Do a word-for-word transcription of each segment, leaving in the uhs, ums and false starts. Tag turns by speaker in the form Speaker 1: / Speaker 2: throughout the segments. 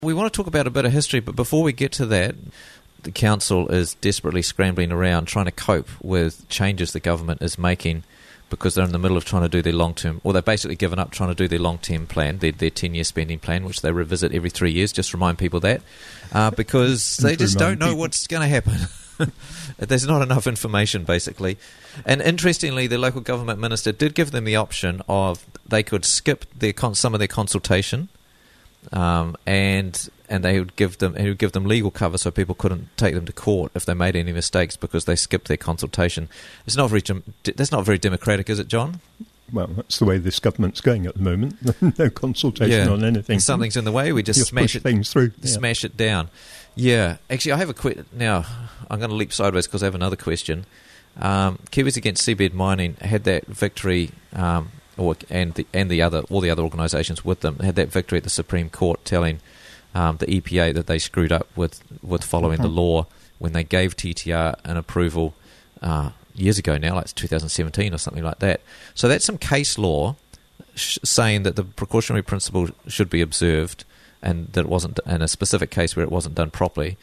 Speaker 1: We want to talk about a bit of history, but before we get to that, the council is desperately scrambling around trying to cope with changes the government is making because they're in the middle of trying to do their long-term, or they've basically given up trying to do their long-term plan, their, their ten-year spending plan, which they revisit every three years. Just remind people that, uh, because they just don't know people. What's going to happen. There's not enough information, basically. And interestingly, the local government minister did give them the option of they could skip their con- some of their consultation, um, and and they would give them he would give them legal cover so people couldn't take them to court if they made any mistakes because they skipped their consultation. It's not very that's not very democratic, is it, John?
Speaker 2: Well, that's the way this government's going at the moment. No consultation
Speaker 1: yeah.
Speaker 2: on anything.
Speaker 1: If something's in the way, we just,
Speaker 2: just
Speaker 1: smash
Speaker 2: push
Speaker 1: it
Speaker 2: things through. Yeah.
Speaker 1: Smash it down. Yeah, actually, I have a quick. Now, I'm going to leap sideways because I have another question. Um, Kiwis Against Seabed Mining had that victory, um, or and the and the other all the other organisations with them had that victory at the Supreme Court, telling um, the E P A that they screwed up with with following mm-hmm. the law when they gave T T R an approval uh, years ago now, like two thousand seventeen or something like that. So that's some case law sh- saying that the precautionary principle should be observed, and that it wasn't in a specific case where it wasn't done properly.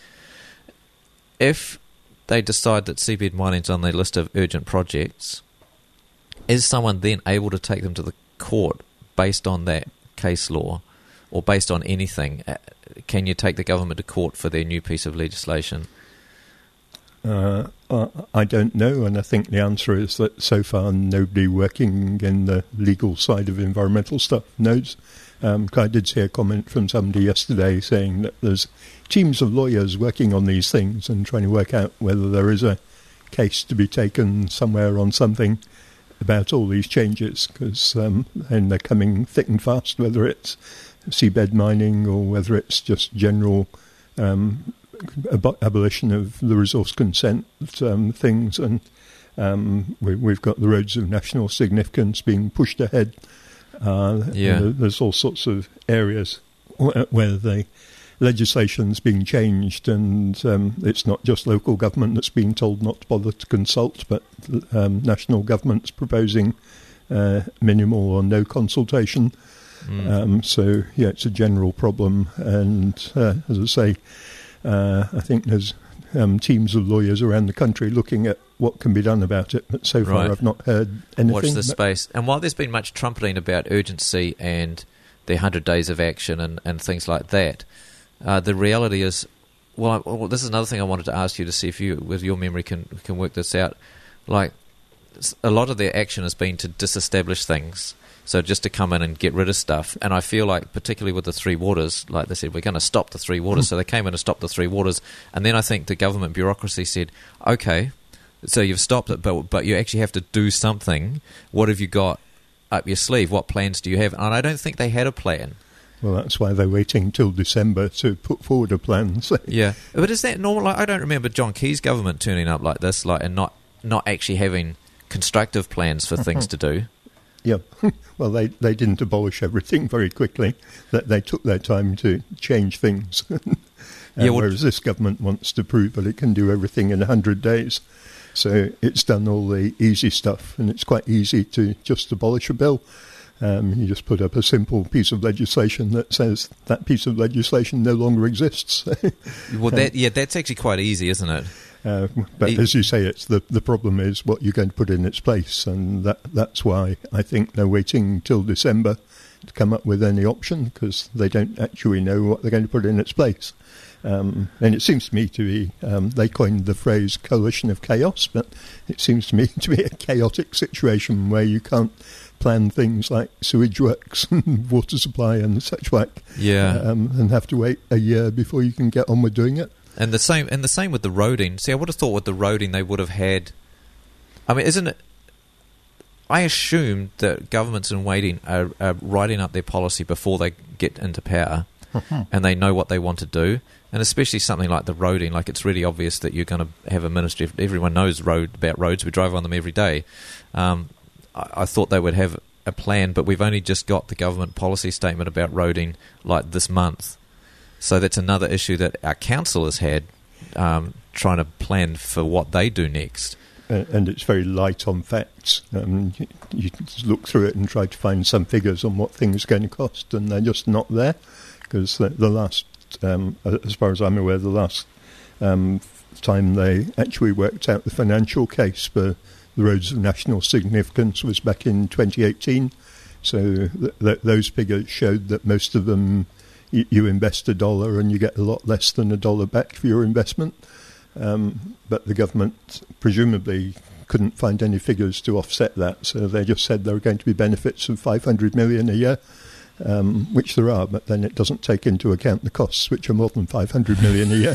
Speaker 1: If they decide that seabed mining's on their list of urgent projects, is someone then able to take them to the court based on that case law, or based on anything? Can you take the government to court for their new piece of legislation?
Speaker 2: Uh, I don't know, and I think the answer is that so far nobody working in the legal side of environmental stuff knows. Um, I did see a comment from somebody yesterday saying that there's teams of lawyers working on these things and trying to work out whether there is a case to be taken somewhere on something about all these changes, because um, and they're coming thick and fast, whether it's seabed mining or whether it's just general um, ab- abolition of the resource consent um, things. And um, we, we've got the roads of national significance being pushed ahead. Uh,
Speaker 1: yeah.
Speaker 2: There's all sorts of areas where the legislation's being changed, and um, it's not just local government that's being told not to bother to consult, but um, national government's proposing uh, minimal or no consultation. Mm. Um, so, yeah, it's a general problem, and uh, as I say, uh, I think there's um, teams of lawyers around the country looking at what can be done about it, but so far
Speaker 1: right.
Speaker 2: I've not heard anything.
Speaker 1: Watch this space. And while there's been much trumpeting about urgency and the one hundred days of action and, and things like that, uh, the reality is, well, I, well, this is another thing I wanted to ask you to see if you, with your memory, can can work this out. Like, a lot of their action has been to disestablish things, so just to come in and get rid of stuff. And I feel like, particularly with the Three Waters, like they said, we're going to stop the Three Waters, so they came in and stopped the Three Waters, and then I think the government bureaucracy said, okay, so you've stopped it, but but you actually have to do something. What have you got up your sleeve? What plans do you have? And I don't think they had a plan.
Speaker 2: Well, that's why they're waiting till December to put forward a plan. So.
Speaker 1: Yeah, but is that normal? Like, I don't remember John Key's government turning up like this, like, and not not actually having constructive plans for things to do.
Speaker 2: Yeah, well, they, they didn't abolish everything very quickly. That they took their time to change things. uh, yeah, well, whereas this government wants to prove that it can do everything in a hundred days. So it's done all the easy stuff, and it's quite easy to just abolish a bill. Um, you just put up a simple piece of legislation that says that piece of legislation no longer exists.
Speaker 1: Well, that, yeah, that's actually quite easy, isn't it?
Speaker 2: Uh, but it, as you say, it's the the problem is what you're going to put in its place, and that that's why I think they're waiting till December to come up with any option, because they don't actually know what they're going to put in its place. Um, and it seems to me to be, um, they coined the phrase coalition of chaos, but it seems to me to be a chaotic situation where you can't plan things like sewage works and water supply and such like,
Speaker 1: yeah,
Speaker 2: um, and have to wait a year before you can get on with doing it.
Speaker 1: And the same, and the same with the roading. See, I would have thought with the roading they would have had. I mean, isn't it? I assumed that governments in waiting are, are writing up their policy before they get into power, and they know what they want to do. And especially something like the roading, like it's really obvious that you're going to have a ministry. Everyone knows road about roads. We drive on them every day. Um, I, I thought they would have a plan, but we've only just got the government policy statement about roading like this month. So that's another issue that our council has had, um, trying to plan for what they do next.
Speaker 2: Uh, and it's very light on facts. Um, you, you just look through it and try to find some figures on what things are going to cost, and they're just not there, because the, the last last, um, as far as I'm aware, the last um, time they actually worked out the financial case for the roads of national significance was back in twenty eighteen. So th- th- those figures showed that most of them, y- you invest a dollar and you get a lot less than a dollar back for your investment. Um, but the government presumably couldn't find any figures to offset that, so they just said there were going to be benefits of five hundred million a year, um, which there are, but then it doesn't take into account the costs, which are more than five hundred million a year.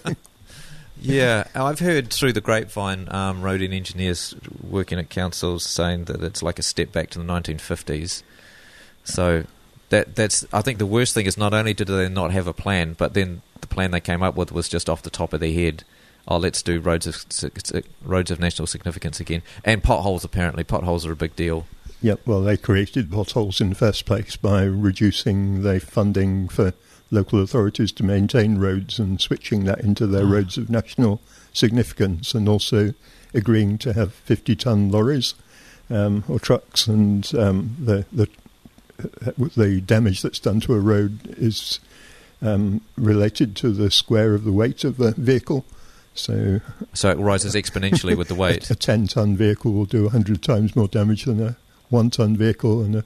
Speaker 1: Yeah, I've heard through the grapevine um, road engineers working at councils saying that it's like a step back to the nineteen fifties. So that that's I think the worst thing is not only did they not have a plan, but then the plan they came up with was just off the top of their head. Oh, let's do roads of roads of national significance again. And potholes, apparently. Potholes are a big deal.
Speaker 2: Yep, well, they created potholes in the first place by reducing the funding for local authorities to maintain roads and switching that into their oh. roads of national significance, and also agreeing to have fifty-ton lorries um, or trucks, and um, the, the the damage that's done to a road is um, related to the square of the weight of the vehicle. So,
Speaker 1: so it rises exponentially with the weight.
Speaker 2: A ten-ton vehicle will do one hundred times more damage than a one-ton vehicle, and a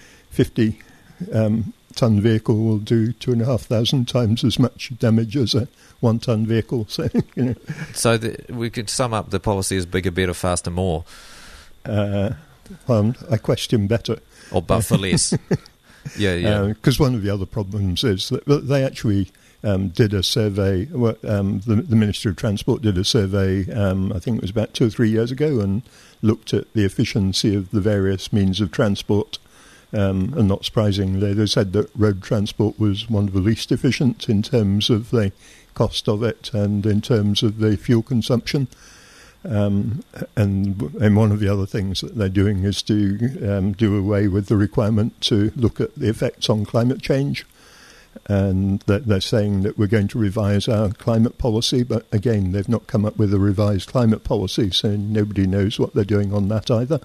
Speaker 2: fifty-ton um, vehicle will do two and a half thousand times as much damage as a one-ton vehicle. So, you know.
Speaker 1: So the, we could sum up the policy as bigger, better, faster, more.
Speaker 2: Uh, well, I question better.
Speaker 1: Or but for less. Yeah, yeah.
Speaker 2: Because uh, one of the other problems is that they actually... Um, did a survey, well, um, the, the Ministry of Transport did a survey, um, I think it was about two or three years ago, and looked at the efficiency of the various means of transport. Um, and not surprisingly, they said that road transport was one of the least efficient in terms of the cost of it and in terms of the fuel consumption. Um, and, and one of the other things that they're doing is to um, do away with the requirement to look at the effects on climate change. And they're saying that we're going to revise our climate policy, but again, they've not come up with a revised climate policy, so nobody knows what they're doing on that either.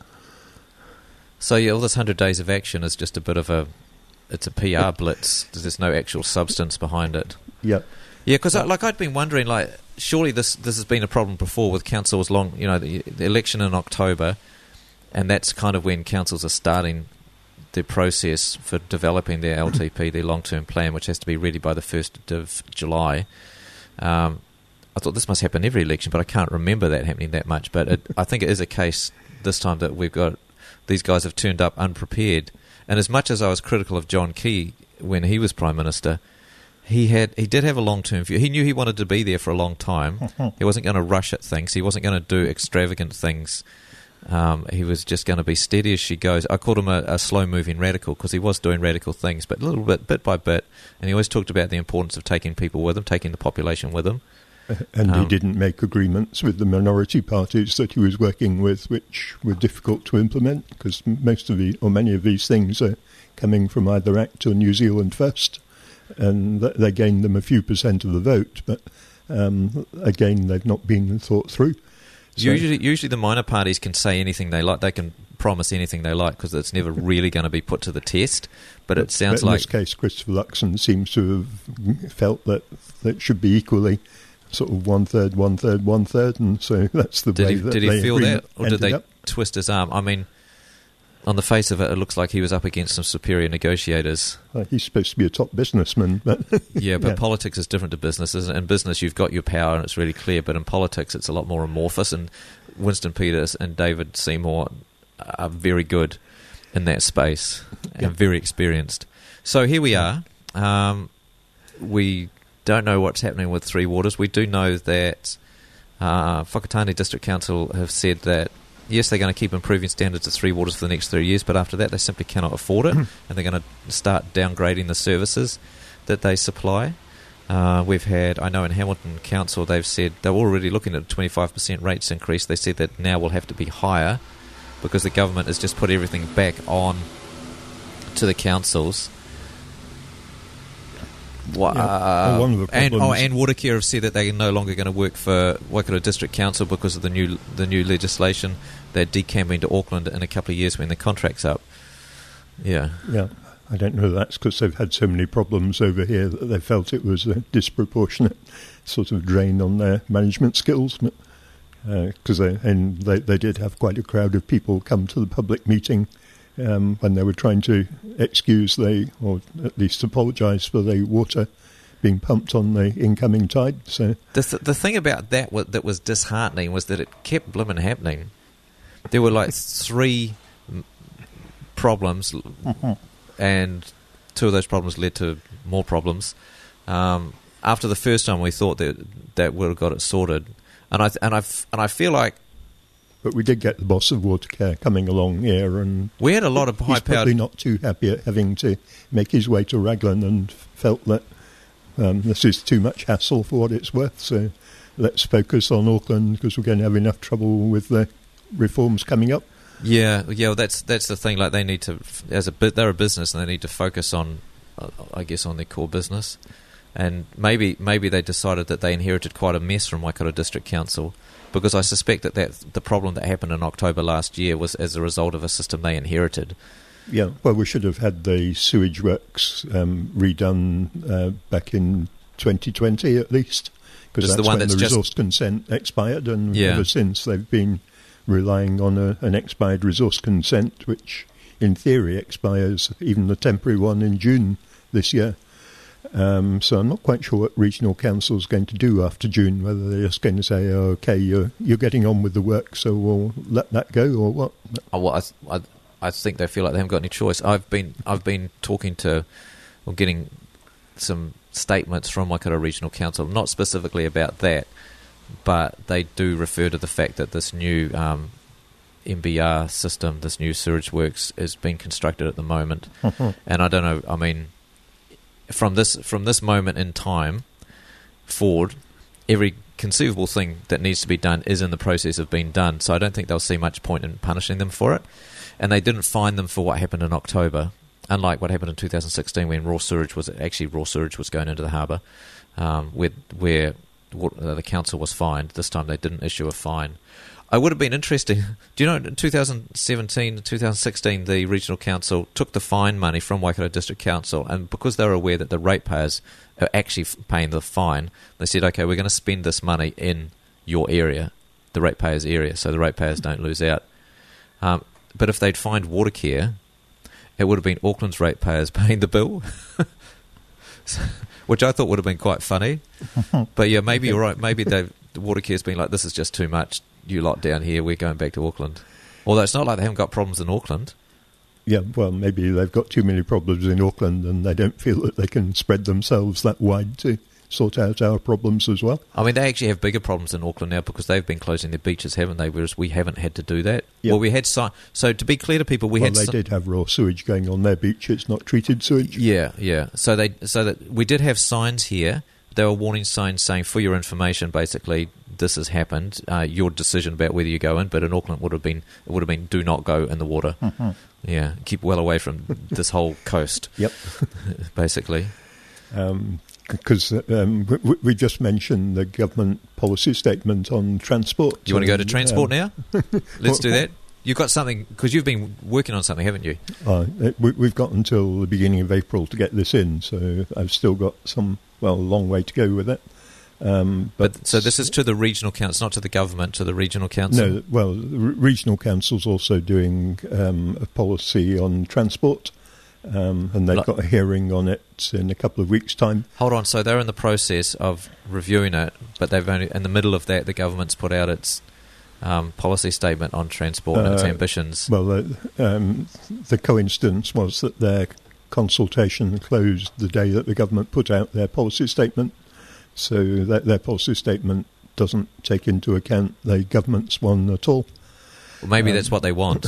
Speaker 1: So yeah, all this one hundred days of action is just a bit of a, it's a P R blitz. There's no actual substance behind it.
Speaker 2: Yeah.
Speaker 1: Yeah, because like I'd been wondering, like, surely this this has been a problem before with councils long, you know, the, the election in October, and that's kind of when councils are starting the process for developing their L T P, their long-term plan, which has to be ready by the first of July. Um, I thought this must happen every election, but I can't remember that happening that much. But it, I think it is a case this time that we've got, these guys have turned up unprepared. And as much as I was critical of John Key when he was Prime Minister, he had he did have a long-term view. He knew he wanted to be there for a long time. He wasn't going to rush at things. He wasn't going to do extravagant things. Um, he was just going to be steady as she goes. I called him a, a slow-moving radical because he was doing radical things, but a little bit, bit by bit. And he always talked about the importance of taking people with him, taking the population with him.
Speaker 2: And um, he didn't make agreements with the minority parties that he was working with, which were difficult to implement because most of the, or many of these things are coming from either ACT or New Zealand First, and they gained them a few percent of the vote, but um, again, they've not been thought through. So
Speaker 1: usually, usually the minor parties can say anything they like. They can promise anything they like because it's never really going to be put to the test. But, but it sounds
Speaker 2: but in
Speaker 1: like...
Speaker 2: in this case, Christopher Luxon seems to have felt that that should be equally sort of one-third, one-third, one-third, and so that's the
Speaker 1: did
Speaker 2: way
Speaker 1: he,
Speaker 2: that
Speaker 1: Did he feel that, or did they
Speaker 2: up.
Speaker 1: twist his arm? I mean, on the face of it, it looks like he was up against some superior negotiators.
Speaker 2: Well, he's supposed to be a top businessman, but
Speaker 1: yeah, but
Speaker 2: yeah.
Speaker 1: Politics is different to business. Isn't it? In business, you've got your power and it's really clear, but in politics, it's a lot more amorphous. And Winston Peters and David Seymour are very good in that space and yeah. very experienced. So here we are. Um, we don't know what's happening with Three Waters. We do know that uh, Whakatane District Council have said that yes, they're going to keep improving standards at Three Waters for the next three years, but after that they simply cannot afford it, and they're going to start downgrading the services that they supply. Uh, we've had, I know in Hamilton Council, they've said they're already looking at a twenty-five percent rates increase. They said that now will have to be higher because the government has just put everything back on to the councils. What,
Speaker 2: yeah.
Speaker 1: uh,
Speaker 2: well, one of the
Speaker 1: and oh, and Watercare have said that they're no longer going to work for Waikato District Council because of the new the new legislation. They're decamping to Auckland in a couple of years when the contract's up. Yeah,
Speaker 2: yeah. I don't know, that's because they've had so many problems over here that they felt it was a disproportionate sort of drain on their management skills. Because uh, they, and they, they did have quite a crowd of people come to the public meeting um, when they were trying to excuse the, or at least apologise for the water being pumped on the incoming tide. So
Speaker 1: the th- the thing about that w- that was disheartening was that it kept blimmin' happening. There were like three m- problems,
Speaker 2: mm-hmm.
Speaker 1: and two of those problems led to more problems. Um, after the first time, we thought that that would have got it sorted, and I th- and I f- and I feel like.
Speaker 2: But we did get the boss of Watercare coming along here, and
Speaker 1: we had a lot of high-powered.
Speaker 2: He's probably not too happy at having to make his way to Raglan, and felt that. Um, this is too much hassle for what it's worth, so let's focus on Auckland because we're going to have enough trouble with the reforms coming up.
Speaker 1: Yeah, yeah, well, that's that's the thing. Like they need to, as a bit, they're a business, and they need to focus on, uh, I guess, on their core business. And maybe maybe they decided that they inherited quite a mess from Waikato District Council, because I suspect that, that the problem that happened in October last year was as a result of a system they inherited.
Speaker 2: Yeah, well, we should have had the sewage works um, redone uh, back in twenty twenty at least, because that's the one when that's the resource just consent expired, and yeah. ever since they've been relying on a, an expired resource consent, which in theory expires, even the temporary one, in June this year. Um, so I'm not quite sure what regional council is going to do after June, whether they're just going to say, oh, OK, you're, you're getting on with the work, so we'll let that go, or what?
Speaker 1: Oh, well, I... I I think they feel like they haven't got any choice. I've been I've been talking to, or getting some statements from Waikato Regional Council, not specifically about that, but they do refer to the fact that this new um, M B R system, this new sewage works, is being constructed at the moment. And I don't know. I mean, from this from this moment in time forward, every conceivable thing that needs to be done is in the process of being done. So I don't think they'll see much point in punishing them for it. And they didn't fine them for what happened in October, unlike what happened in two thousand sixteen when raw sewage was actually raw sewage was going into the harbour, um, where where the council was fined. This time they didn't issue a fine. I would have been interesting. Do you know in two thousand seventeen, two thousand sixteen, the regional council took the fine money from Waikato District Council, and because they were aware that the ratepayers are actually paying the fine, they said, "Okay, we're going to spend this money in your area, the ratepayers' area, so the ratepayers don't lose out." Um, But if they'd fined Watercare, it would have been Auckland's ratepayers paying the bill, which I thought would have been quite funny. But yeah, maybe you're right. Maybe Watercare's been like, this is just too much. You lot down here, we're going back to Auckland. Although it's not like they haven't got problems in Auckland.
Speaker 2: Yeah, well, maybe they've got too many problems in Auckland and they don't feel that they can spread themselves that wide to sort out our problems as well.
Speaker 1: I mean, they actually have bigger problems in Auckland now because they've been closing their beaches, haven't they? Whereas we haven't had to do that.
Speaker 2: Yep.
Speaker 1: Well, we had si- so to be clear to people, we
Speaker 2: well,
Speaker 1: had
Speaker 2: they
Speaker 1: si-
Speaker 2: did have raw sewage going on their beach. It's not treated sewage.
Speaker 1: Yeah, yeah. So they so that we did have signs here. There were warning signs saying, for your information, basically, this has happened. Uh, your decision about whether you go in. But in Auckland, would have been it would have been, do not go in the water.
Speaker 2: Mm-hmm.
Speaker 1: Yeah, keep well away from this whole coast.
Speaker 2: Yep,
Speaker 1: basically.
Speaker 2: Um, Because um, we, we just mentioned the government policy statement on transport.
Speaker 1: Do you want to go to transport
Speaker 2: um,
Speaker 1: now? Let's do that. You've got something, because you've been working on something, haven't you?
Speaker 2: Uh, we, we've got until the beginning of April to get this in, so I've still got some, well, a long way to go with it. Um, but,
Speaker 1: but So this is to the regional council, not to the government, to the regional council?
Speaker 2: No, well, the regional council's also doing um, a policy on transport. Um, and they've got a hearing on it in a couple of weeks' time.
Speaker 1: Hold on, so they're in the process of reviewing it, but they've only in the middle of that, the government's put out its um, policy statement on transport uh, and its ambitions.
Speaker 2: Well, uh, um, the coincidence was that their consultation closed the day that the government put out their policy statement, so that their policy statement doesn't take into account the government's one at all.
Speaker 1: Well, maybe um, that's what they want.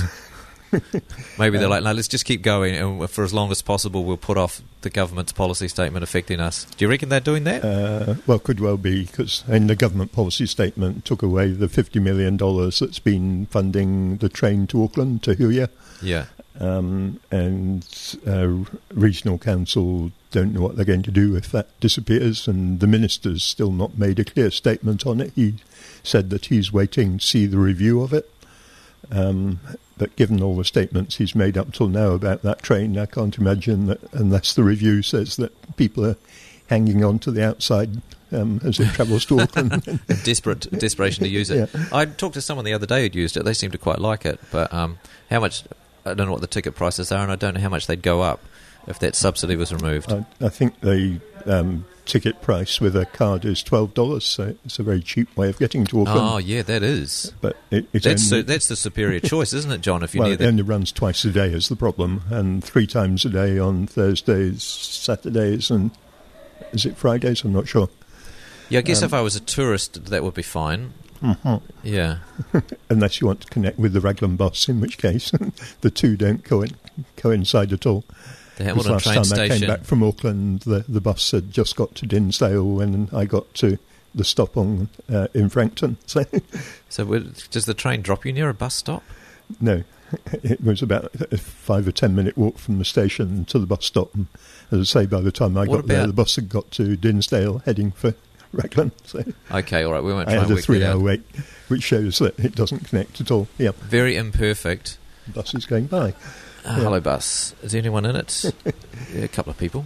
Speaker 1: Maybe they're like, no, let's just keep going, and for as long as possible, we'll put off the government's policy statement affecting us. Do you reckon they're doing that?
Speaker 2: Uh, well, could well be, because in the government policy statement took away the fifty million dollars that's been funding the train to Auckland, to Huia.
Speaker 1: Yeah.
Speaker 2: Um, and uh, regional council don't know what they're going to do if that disappears, and the minister's still not made a clear statement on it. He said that he's waiting to see the review of it. Um, but given all the statements he's made up till now about that train, I can't imagine that unless the review says that people are hanging on to the outside um, as it travels to Auckland.
Speaker 1: Desperate desperation to use it.
Speaker 2: Yeah.
Speaker 1: I talked to someone the other day who'd used it. They seemed to quite like it, but um, how much? I don't know what the ticket prices are, and I don't know how much they'd go up if that subsidy was removed.
Speaker 2: I, I think the um, ticket price with a card is twelve dollars, so it's a very cheap way of getting to Auckland.
Speaker 1: Oh, yeah, that is.
Speaker 2: But it, it
Speaker 1: that's,
Speaker 2: only,
Speaker 1: the, that's the superior choice, isn't it, John? If you
Speaker 2: well,
Speaker 1: near
Speaker 2: it
Speaker 1: the...
Speaker 2: only runs twice a day is the problem, and three times a day on Thursdays, Saturdays, and is it Fridays? I'm not sure.
Speaker 1: Yeah, I guess
Speaker 2: um,
Speaker 1: if I was a tourist, that would be fine.
Speaker 2: Mm-hmm.
Speaker 1: Yeah.
Speaker 2: Unless you want to connect with the Raglan bus, in which case the two don't co- coincide at all.
Speaker 1: The Hamilton
Speaker 2: last
Speaker 1: train
Speaker 2: time
Speaker 1: station.
Speaker 2: I came back from Auckland, the, the bus had just got to Dinsdale when I got to the stop on uh, in Frankton. So,
Speaker 1: so would, does the train drop you near a bus stop?
Speaker 2: No, it was about a five or ten minute walk from the station to the bus stop. And as I say, by the time I
Speaker 1: What
Speaker 2: got
Speaker 1: about-
Speaker 2: there, the bus had got to Dinsdale, heading for Raglan. So
Speaker 1: Okay, all right, we won't
Speaker 2: I
Speaker 1: try
Speaker 2: had
Speaker 1: and
Speaker 2: a
Speaker 1: work that
Speaker 2: three-hour
Speaker 1: out.
Speaker 2: wait, which shows that it doesn't connect at all. Yeah,
Speaker 1: Very imperfect.
Speaker 2: the bus is going by.
Speaker 1: Uh,
Speaker 2: Yeah.
Speaker 1: Hello, bus. Is there anyone in it? Yeah, a couple of people.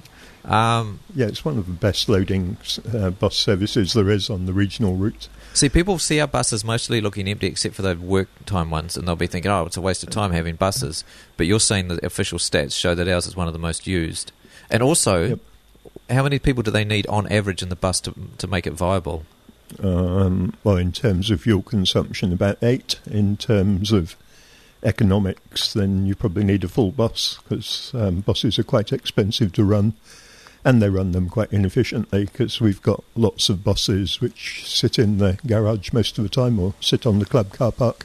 Speaker 1: Um,
Speaker 2: Yeah, it's one of the best loading uh, bus services there is on the regional route.
Speaker 1: see, people see our buses mostly looking empty except for the work time ones, and they'll be thinking, oh, it's a waste of time having buses. But you're saying the official stats show that ours is one of the most used. And also,
Speaker 2: Yep.
Speaker 1: how many people do they need on average in the bus to to make it viable?
Speaker 2: Um, well, in terms of fuel consumption, about eight. In terms of economics, then you probably need a full bus, because um, buses are quite expensive to run, and they run them quite inefficiently, because we've got lots of buses which sit in the garage most of the time or sit on the club car park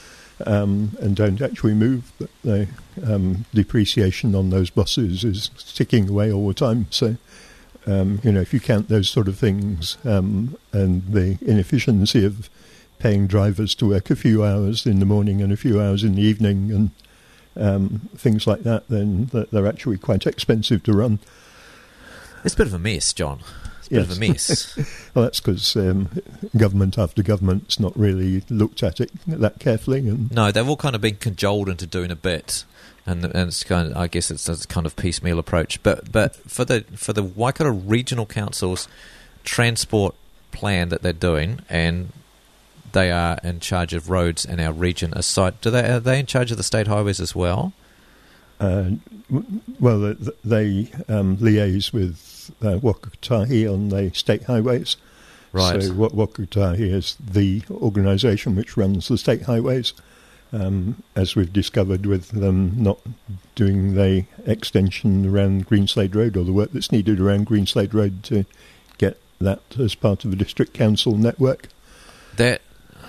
Speaker 2: um, and don't actually move, but the um, depreciation on those buses is ticking away all the time. So Um, you know, if you count those sort of things um, and the inefficiency of paying drivers to work a few hours in the morning and a few hours in the evening and um, things like that, then th- they're actually quite expensive to run.
Speaker 1: It's a bit of a mess, John. It's a bit
Speaker 2: Yes.
Speaker 1: of a mess.
Speaker 2: Well, that's because um, government after government's not really looked at it that carefully. And
Speaker 1: No, they've all kind of been cajoled into doing a bit, and, and it's kind of, I guess it's a kind of piecemeal approach. But but for the for the Waikato Regional Council's transport plan that they're doing, and they are in charge of roads in our region. Aside, do they are they in charge of the state highways as well?
Speaker 2: Uh, w- well, th- they um, liaise with uh, Wakatahi on the state highways.
Speaker 1: Right.
Speaker 2: So Wa- Wakatahi is the organisation which runs the state highways. Um, as we've discovered with them not doing the extension around Greenslade Road or the work that's needed around Greenslade Road to get that as part of the district council network.
Speaker 1: That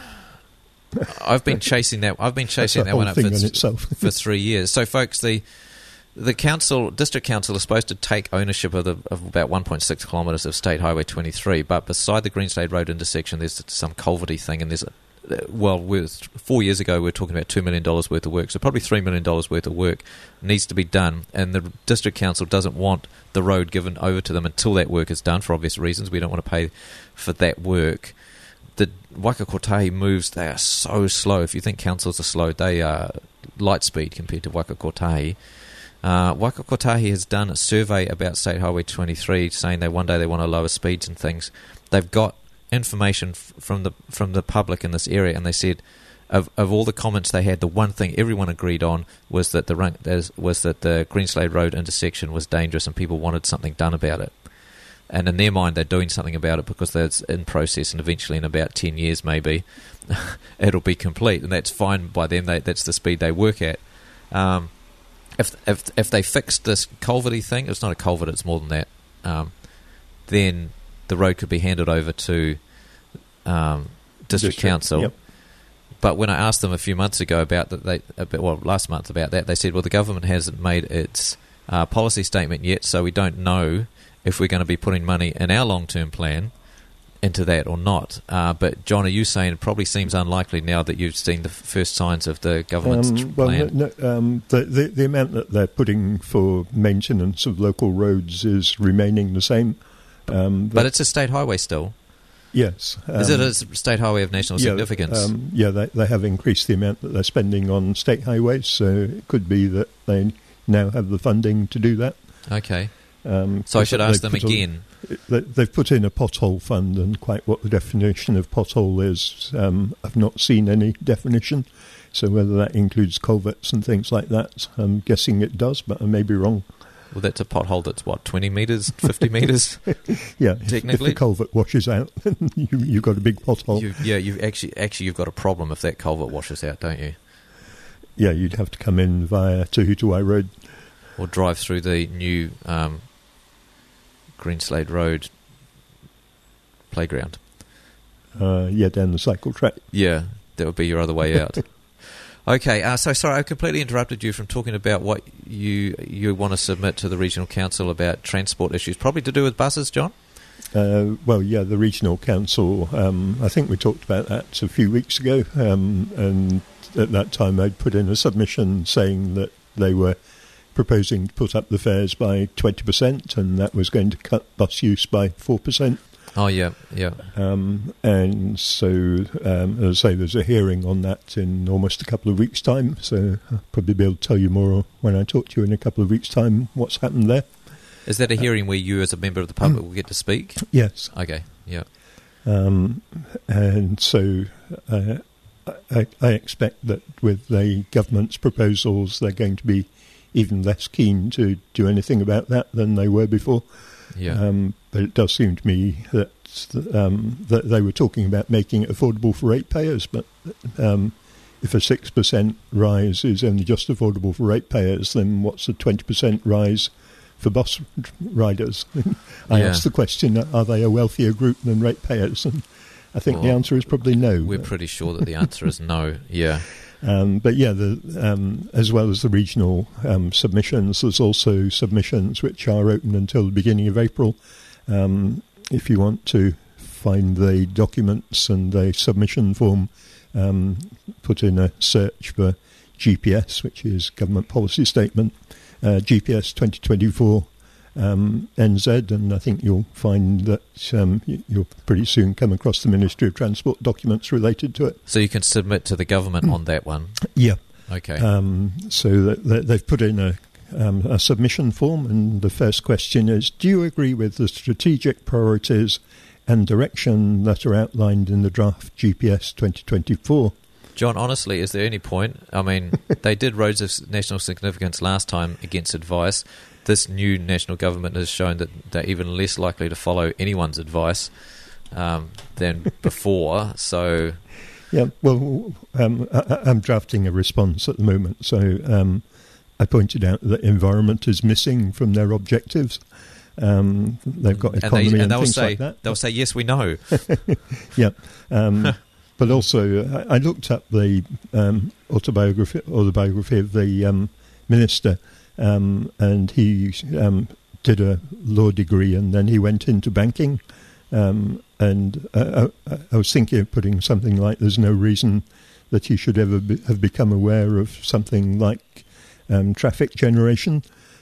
Speaker 1: I've been chasing that. I've been chasing
Speaker 2: That's a
Speaker 1: that one
Speaker 2: whole
Speaker 1: up
Speaker 2: thing
Speaker 1: for,
Speaker 2: in itself.
Speaker 1: for three years. So, folks, the the council, district council, is supposed to take ownership of, the, of about one point six kilometres of State Highway twenty-three. But beside the Greenslade Road intersection, there's some culverty thing, and there's a, well, we're, four years ago we were talking about two million dollars worth of work, so probably three million dollars worth of work needs to be done, and the district council doesn't want the road given over to them until that work is done, for obvious reasons. We don't want to pay for that work. The Waikakotahi moves, they are so slow. If you think councils are slow, they are light speed compared to Waikakotahi. Uh, Waikakotahi has done a survey about State Highway twenty-three, saying that one day they want to lower speeds and things. They've got information f- from the from the public in this area, and they said of of all the comments they had, the one thing everyone agreed on was that the run, was that the Greenslade Road intersection was dangerous, and people wanted something done about it. And in their mind, they're doing something about it because that's in process, and eventually, in about ten years, maybe it'll be complete, and that's fine by them. They, that's the speed they work at. Um, if if if they fixed this culverty thing, it's not a culvert; it's more than that. Um, then the road could be handed over to um, district,
Speaker 2: District,
Speaker 1: council.
Speaker 2: yep.
Speaker 1: But when I asked them a few months ago about that, they about, well, last month about that, they said, well, the government hasn't made its uh, policy statement yet, so we don't know if we're going to be putting money in our long-term plan into that or not. Uh, but, John, are you saying it probably seems unlikely now that you've seen the first signs of the government's tr-
Speaker 2: Um, well,
Speaker 1: plan?
Speaker 2: no, no, um, the, the, the amount that they're putting for maintenance of local roads is remaining the same. Um,
Speaker 1: But it's a state highway still.
Speaker 2: Yes. Um,
Speaker 1: Is it a state highway of national
Speaker 2: yeah,
Speaker 1: significance?
Speaker 2: Um, yeah, they, they have increased the amount that they're spending on state highways, so it could be that they now have the funding to do that.
Speaker 1: Okay.
Speaker 2: Um,
Speaker 1: so I should ask them
Speaker 2: put
Speaker 1: again.
Speaker 2: On, they, they've put in a pothole fund, and quite what the definition of pothole is, um, I've not seen any definition. So whether that includes culverts and things like that, I'm guessing it does, but I may be wrong.
Speaker 1: Well, that's a pothole that's, what, twenty metres, fifty metres?
Speaker 2: Yeah,
Speaker 1: technically.
Speaker 2: If the culvert washes out, you, you've got a big pothole.
Speaker 1: You, yeah, you've actually, actually you've got a problem if that culvert washes out, don't you?
Speaker 2: Yeah, you'd have to come in via Tahutuai Road.
Speaker 1: Or drive through the new um, Greenslade Road playground.
Speaker 2: Uh, yeah, down the cycle track.
Speaker 1: Yeah, that would be your other way out. Okay, uh, so sorry, I completely interrupted you from talking about what you you want to submit to the Regional Council about transport issues, probably to do with buses, John?
Speaker 2: Uh, well, yeah, the Regional Council, um, I think we talked about that a few weeks ago, um, and at that time I'd put in a submission saying that they were proposing to put up the fares by twenty percent, and that was going to cut bus use by four percent.
Speaker 1: Oh, yeah, yeah.
Speaker 2: Um, and so, um, as I say, there's a hearing on that in almost a couple of weeks' time, so I'll probably be able to tell you more when I talk to you in a couple of weeks' time what's happened there.
Speaker 1: Is that a hearing where you as a member of the public will get to speak?
Speaker 2: Yes.
Speaker 1: Okay, yeah.
Speaker 2: Um, and so uh, I, I expect that with the government's proposals, they're going to be even less keen to do anything about that than they were before.
Speaker 1: Yeah.
Speaker 2: Um, but it does seem to me that um, that they were talking about making it affordable for ratepayers, but um, if a six percent rise is only just affordable for ratepayers, then what's a twenty percent rise for bus riders? I
Speaker 1: yeah.
Speaker 2: asked the question, are they a wealthier group than ratepayers? And I think
Speaker 1: well,
Speaker 2: the answer is probably no.
Speaker 1: We're pretty sure that the answer is no, yeah.
Speaker 2: Um, but yeah, the, um, as well as the regional um, submissions, there's also submissions which are open until the beginning of April. Um, if you want to find the documents and the submission form, um, put in a search for G P S, which is Government Policy Statement, uh, G P S twenty twenty-four um, N Z, and I think you'll find that um, you'll pretty soon come across the Ministry of Transport documents related to it.
Speaker 1: So you can submit to the government on that one?
Speaker 2: Yeah.
Speaker 1: Okay.
Speaker 2: Um, so that, that they've put in a, um, a submission form, and the first question is, do you agree with the strategic priorities and direction that are outlined in the draft G P S twenty twenty-four?
Speaker 1: John, honestly, is there any point? I mean, they did roads of national significance last time against advice. This new national government has shown that they're even less likely to follow anyone's advice um, than before. So,
Speaker 2: yeah, well, um, I, I'm drafting a response at the moment. So um, I pointed out that environment is missing from their objectives. Um, they've got economy and, they, and, and things
Speaker 1: say,
Speaker 2: like that.
Speaker 1: They'll say, yes, we know.
Speaker 2: Yeah. Um, but also, I, I looked up the um, autobiography or the biography of the um, minister. Um, and he um, did a law degree, and then he went into banking. Um, and uh, I, I was thinking of putting something like, there's no reason that he should ever be, have become aware of something like um, traffic generation.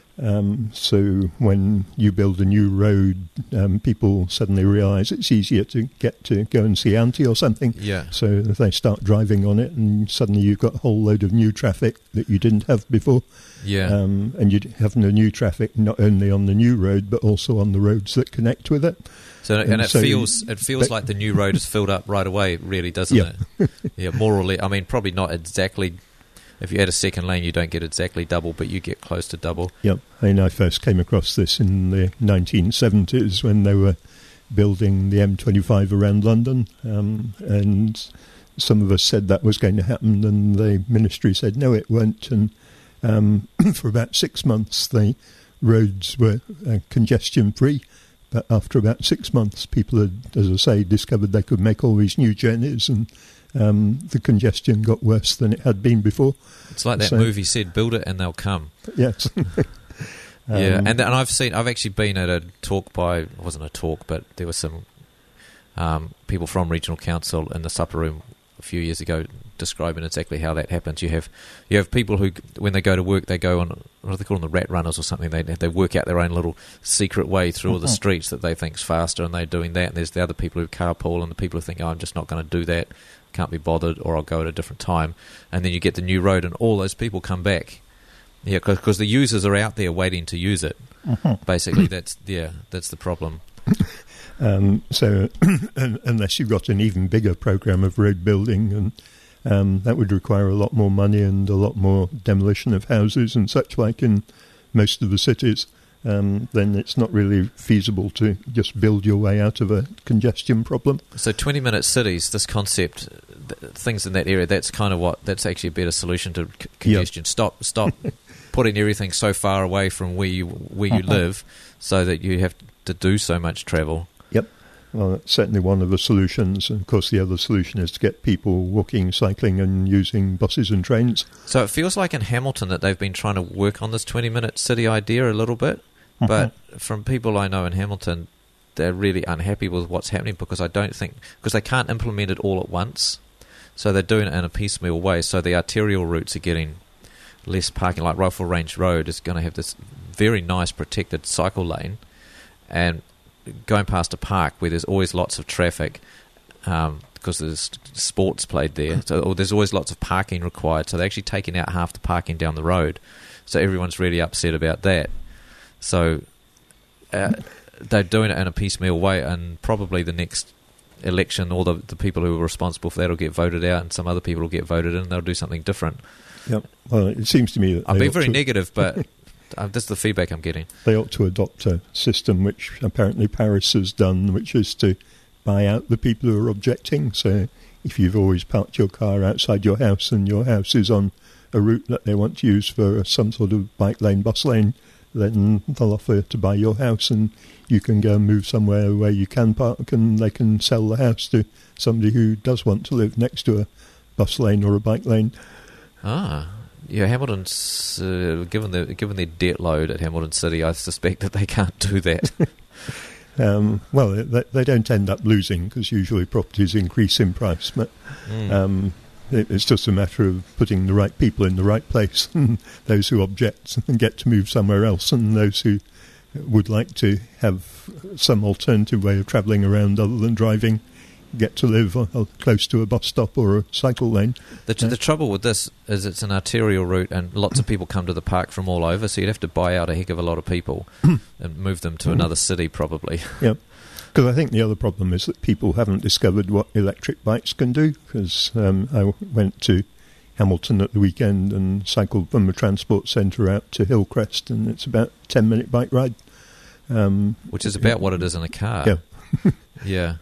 Speaker 2: Um, so when you build a new road, um, people suddenly realise it's easier to get to go and see Auntie or something.
Speaker 1: Yeah.
Speaker 2: So they start driving on it, and suddenly you've got a whole load of new traffic that you didn't have before.
Speaker 1: Yeah.
Speaker 2: Um, and you have the new traffic not only on the new road, but also on the roads that connect with it.
Speaker 1: So and, and it
Speaker 2: so
Speaker 1: feels it feels like the new road is filled up right away, really, doesn't
Speaker 2: yeah.
Speaker 1: it? Yeah, more or less. I mean, probably not exactly. If you add a second lane, you don't get exactly double, but you get close to double.
Speaker 2: Yep. I mean, I first came across this in the nineteen seventies when they were building the M twenty-five around London, um, and some of us said that was going to happen, and the ministry said, no, it won't. And um, for about six months, the roads were uh, congestion-free. But after about six months, people had, as I say, discovered they could make all these new journeys, and um, the congestion got worse than it had been before.
Speaker 1: It's like that
Speaker 2: so,
Speaker 1: movie said, build it and they'll come.
Speaker 2: Yes. um,
Speaker 1: yeah, and, and I've seen, I've actually been at a talk by, it wasn't a talk, but there were some um, people from Regional Council in the supper room few years ago describing exactly how that happens. You have you have people who, when they go to work, they go on, what do they call them, the rat runners or something. They they work out their own little secret way through all the streets that they think's faster, and they're doing that. And there's the other people who carpool, and the people who think, oh, I'm just not going to do that, can't be bothered, or I'll go at a different time. And then you get the new road, and all those people come back. Yeah, because the users are out there waiting to use it. Mm-hmm. Basically, that's yeah, that's the problem.
Speaker 2: Um, so, unless you've got an even bigger program of road building, and um, that would require a lot more money and a lot more demolition of houses and such like in most of the cities, um, then it's not really feasible to just build your way out of a congestion problem.
Speaker 1: So, twenty-minute cities, this concept, th- things in that area, that's kind of what that's actually a better solution to c- congestion. Yep. Stop, stop. Putting everything so far away from where you where you live, so that you have to do so much travel.
Speaker 2: Yep. Well, that's certainly one of the solutions. And of course, the other solution is to get people walking, cycling, and using buses and trains.
Speaker 1: So it feels like in Hamilton that they've been trying to work on this twenty-minute city idea a little bit, mm-hmm. but from people I know in Hamilton, they're really unhappy with what's happening because I don't think because they can't implement it all at once, so they're doing it in a piecemeal way. So the arterial routes are getting less parking, like Rifle Range Road is going to have this very nice protected cycle lane, and going past a park where there's always lots of traffic um, because there's sports played there, so or there's always lots of parking required, so they're actually taking out half the parking down the road, so everyone's really upset about that. So uh, they're doing it in a piecemeal way, and probably the next election all the, the people who are responsible for that will get voted out, and some other people will get voted in, and they'll do something different.
Speaker 2: Yep. Well, it seems to me that
Speaker 1: I'm being very
Speaker 2: to
Speaker 1: negative, but uh, this is the feedback I'm getting.
Speaker 2: They ought to adopt a system which apparently Paris has done, which is to buy out the people who are objecting. So if you've always parked your car outside your house and your house is on a route that they want to use for some sort of bike lane, bus lane, then they'll offer to buy your house and you can go and move somewhere where you can park, and they can sell the house to somebody who does want to live next to a bus lane or a bike lane.
Speaker 1: Ah, yeah, Hamilton's, uh, given, the, given their debt load at Hamilton City, I suspect that they can't do that.
Speaker 2: um, well, they, they don't end up losing because usually properties increase in price, but mm. um, it, it's just a matter of putting the right people in the right place, and those who object and get to move somewhere else, and those who would like to have some alternative way of travelling around other than driving get to live uh, close to a bus stop or a cycle lane.
Speaker 1: The, t- the trouble with this is it's an arterial route and lots of people come to the park from all over, so you'd have to buy out a heck of a lot of people and move them to another city probably.
Speaker 2: Yeah, because I think the other problem is that people haven't discovered what electric bikes can do, because um, I went to Hamilton at the weekend and cycled from the transport centre out to Hillcrest, and it's about a ten minute bike ride. Um,
Speaker 1: Which is about what it is in a car.
Speaker 2: Yeah.
Speaker 1: Yeah.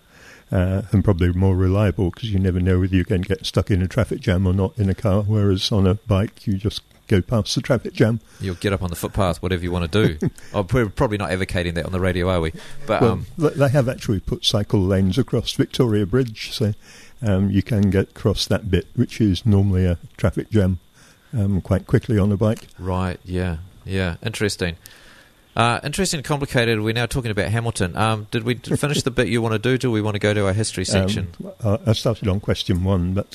Speaker 2: Uh, and probably more reliable because you never know whether you can get stuck in a traffic jam or not in a car, whereas on a bike you just go past the traffic jam.
Speaker 1: You'll get up on the footpath, whatever you want to do. oh, we're probably not advocating that on the radio, are we? But
Speaker 2: well,
Speaker 1: um,
Speaker 2: they have actually put cycle lanes across Victoria Bridge, so um, you can get across that bit, which is normally a traffic jam, um, quite quickly on a bike.
Speaker 1: Right, yeah, yeah, interesting. Uh, interesting and complicated. We're now talking about Hamilton. Um, did we finish the bit you want to do? Do we want to go to our history section?
Speaker 2: Um, I started on question one, but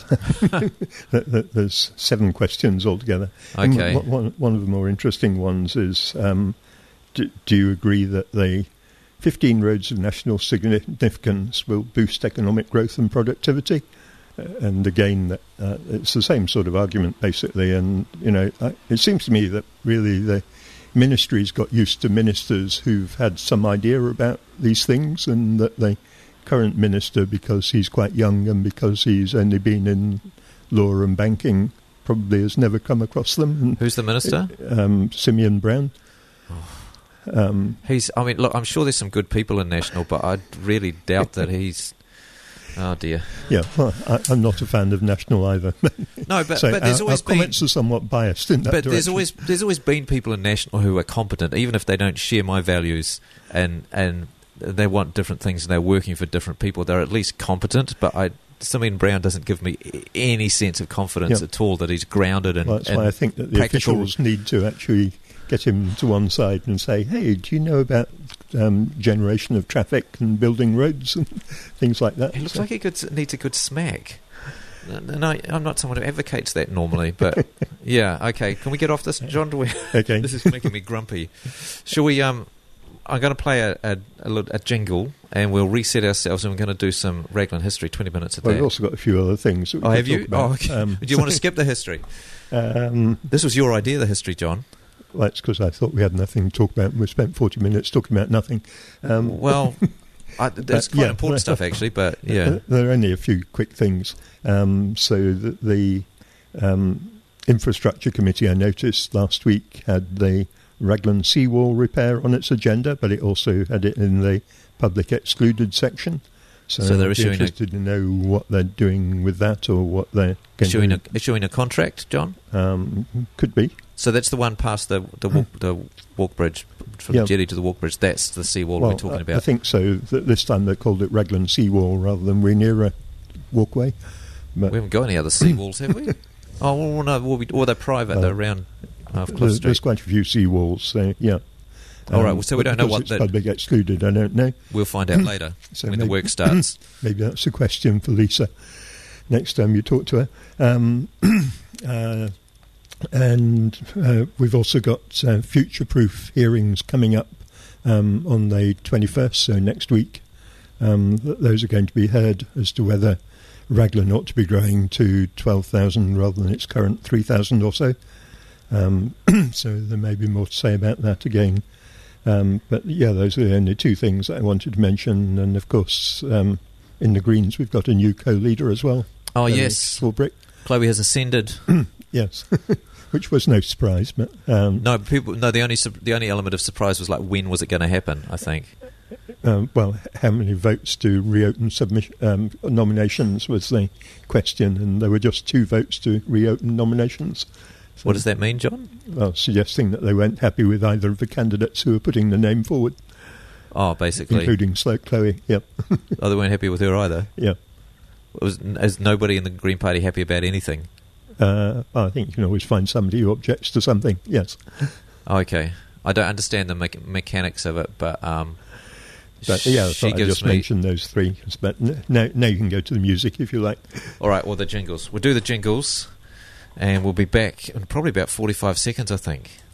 Speaker 2: there's seven questions altogether.
Speaker 1: Okay.
Speaker 2: And one, one of the more interesting ones is, um, do, do you agree that the fifteen roads of national significance will boost economic growth and productivity? Uh, and again, that, uh, it's the same sort of argument, basically. And, you know, I, it seems to me that really the ministry's got used to ministers who've had some idea about these things, and that the current minister, because he's quite young and because he's only been in law and banking, probably has never come across them. And
Speaker 1: who's the minister?
Speaker 2: Um, Simeon Brown.
Speaker 1: Oh.
Speaker 2: Um,
Speaker 1: he's. I mean, look, I'm sure there's some good people in National, but I really doubt that he's... Oh dear.
Speaker 2: Yeah, well, I, I'm not a fan of National either.
Speaker 1: No, but,
Speaker 2: so
Speaker 1: but there's
Speaker 2: our,
Speaker 1: always
Speaker 2: our
Speaker 1: been
Speaker 2: comments are somewhat biased in that
Speaker 1: But
Speaker 2: direction.
Speaker 1: there's always there's always been people in National who are competent, even if they don't share my values, and and they want different things and they're working for different people. They're at least competent. But I, Simeon Brown doesn't give me any sense of confidence
Speaker 2: yeah.
Speaker 1: at all that he's grounded in.
Speaker 2: Well, that's
Speaker 1: in
Speaker 2: why I think that the
Speaker 1: practical...
Speaker 2: officials need to actually get him to one side and say, "Hey, do you know about um, generation of traffic and building roads and things like that.
Speaker 1: It looks
Speaker 2: So-
Speaker 1: like he could, needs a good smack. And I, I'm not someone who advocates that normally, but yeah, okay. Can we get off this, John? Do we,
Speaker 2: Okay.
Speaker 1: this is making me grumpy. Shall we? Um, I'm going to play a, a, a, lit- a jingle, and we'll reset ourselves, and we're going to do some Raglan history. Twenty minutes of
Speaker 2: Well,
Speaker 1: that.
Speaker 2: we've also got a few other things. That we
Speaker 1: Oh,
Speaker 2: could
Speaker 1: have you?
Speaker 2: talk about.
Speaker 1: Oh, okay.
Speaker 2: Um,
Speaker 1: Do you want to skip the history?
Speaker 2: um,
Speaker 1: This was your idea, the history, John.
Speaker 2: well, that's because I thought we had nothing to talk about, and we spent forty minutes talking about nothing. Um,
Speaker 1: Well, I, that's
Speaker 2: But,
Speaker 1: quite
Speaker 2: yeah.
Speaker 1: important stuff, actually. But yeah,
Speaker 2: Uh, there are only a few quick things. Um, so the, the um, infrastructure committee, I noticed last week, had the Raglan seawall repair on its agenda, but it also had it in the public excluded section. So,
Speaker 1: So they're
Speaker 2: I'd be
Speaker 1: issuing a-
Speaker 2: interested to know what they're doing with that, or what they're going
Speaker 1: issuing
Speaker 2: to
Speaker 1: a issuing a contract, John.
Speaker 2: um, could be.
Speaker 1: So that's the one past the the walk, the walk bridge from
Speaker 2: Yeah.
Speaker 1: the jetty to the walk bridge. That's the seawall
Speaker 2: Well,
Speaker 1: we're talking
Speaker 2: I,
Speaker 1: about.
Speaker 2: I think so. Th- this time they called it Raglan seawall rather than Rhaenyra walkway. But
Speaker 1: We haven't got any other seawalls, have we? Oh, well, no, well, we, or they're private.
Speaker 2: Uh,
Speaker 1: they're around uh, Cliff
Speaker 2: there's,
Speaker 1: Street.
Speaker 2: there's quite a few seawalls. So yeah.
Speaker 1: All right, well, so we
Speaker 2: but
Speaker 1: don't know
Speaker 2: because
Speaker 1: what
Speaker 2: it's
Speaker 1: that-
Speaker 2: public excluded. I don't know.
Speaker 1: We'll find out later
Speaker 2: So
Speaker 1: when the
Speaker 2: maybe-
Speaker 1: work starts.
Speaker 2: Maybe that's a question for Lisa next time you talk to her. Um, uh, and uh, we've also got uh, future-proof hearings coming up um, on the twenty-first, so next week. Um, th- those are going to be heard as to whether Raglan ought to be growing to twelve thousand rather than its current three thousand or so. Um, so there may be more to say about that again. Um, but yeah, those are the only two things that I wanted to mention. And of course, um, in the Greens, we've got a new co-leader as well.
Speaker 1: Oh,
Speaker 2: Ellie
Speaker 1: yes.
Speaker 2: Swarbrick.
Speaker 1: Chloe has ascended.
Speaker 2: Yes, which was no surprise. But um,
Speaker 1: No, people. No, the only su- the only element of surprise was like when was it going to happen? I think.
Speaker 2: um, well, how many votes to reopen submission um, nominations was the question, and there were just two votes to reopen nominations. So,
Speaker 1: What does that mean, John?
Speaker 2: well, suggesting that they weren't happy with either of the candidates who were putting the name forward,
Speaker 1: Oh, basically,
Speaker 2: including Slow Chloe. Yep,
Speaker 1: oh, they weren't happy with her either.
Speaker 2: yeah.
Speaker 1: Was is nobody in the Green Party happy about anything?
Speaker 2: Uh, I think you can always find somebody who objects to something. Yes,
Speaker 1: Oh, okay, I don't understand the me- mechanics of it, but um,
Speaker 2: but yeah, I
Speaker 1: she
Speaker 2: thought I
Speaker 1: gives
Speaker 2: just
Speaker 1: me.
Speaker 2: mentioned those three. But n- now, now you can go to the music if you like.
Speaker 1: All right, well, the jingles. We'll do the jingles, and we'll be back in probably about forty-five seconds, I think.